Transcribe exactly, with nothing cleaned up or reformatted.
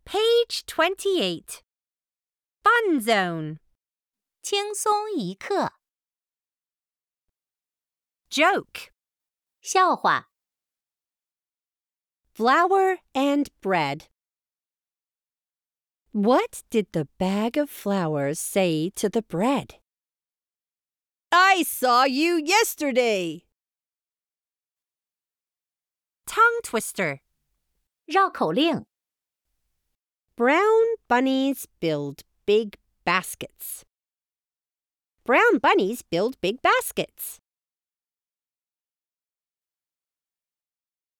Page twenty-eight. Fun Zone. 轻松一刻 Joke. 笑话 Flour and bread. What did the bag of flour say to the bread? I saw you yesterday. Tongue twister. 绕口令 Brown bunnies build big baskets. Brown bunnies build big baskets.